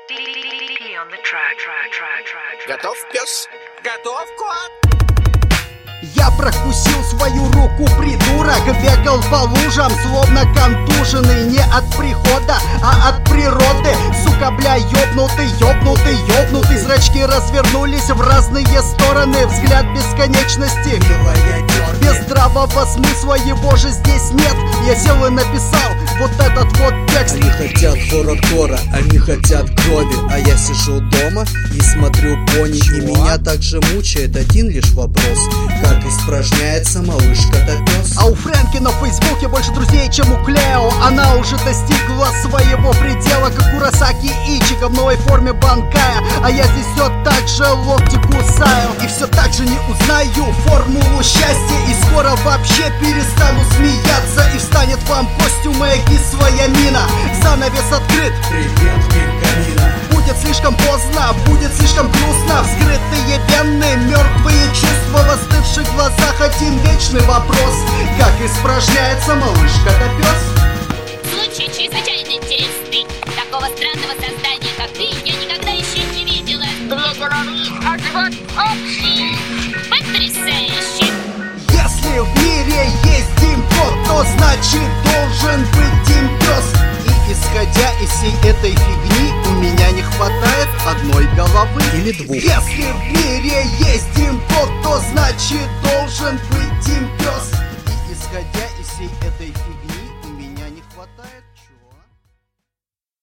Готов, пес? Готов, кот? Я прокусил свою руку, придурок. Бегал по лужам, словно контуженный. Не от прихода, а от природы. Сука, бля, ёбнутый, ёбнутый, ёбнутый. Зрачки развернулись в разные стороны. Взгляд бесконечности. Без здравого смысла его же здесь нет. Я сел и написал вот этот вот текст. Они хотят хоррор-кора, они хотят крови. А я сижу дома и смотрю пони. И меня также мучает один лишь вопрос: как испражняется малышка-то-пес? А у Фрэнки на Фейсбуке больше друзей, чем у Клео. Она уже достигла своего предела, как Куросаки Ичиго в новой форме Банкая. А я здесь все так же локти кусаю. И все так же не узнаю формулу счастья. И скоро вообще перестану смеяться. И встанет вам костью моя кислая мина. Занавес открыт. Привет, пинкамина. Будет слишком поздно, будет слишком грустно. Вскрытые вены, мертвые чувства в остывших глазах. Один вечный вопрос: как испражняется малышка-то-пес? Случай чрезвычайно интересный. Такого странного создания, как ты, я никогда еще не видела. Две головы, а живот общий. Потрясающе! Если в мире есть Димпот, то значит должен быть Димпёс. И исходя из всей этой фигни, у меня не хватает одной головы. Или двух. Если в мире есть Димпот, то значит должен быть Димпёс. И исходя из всей этой фигни,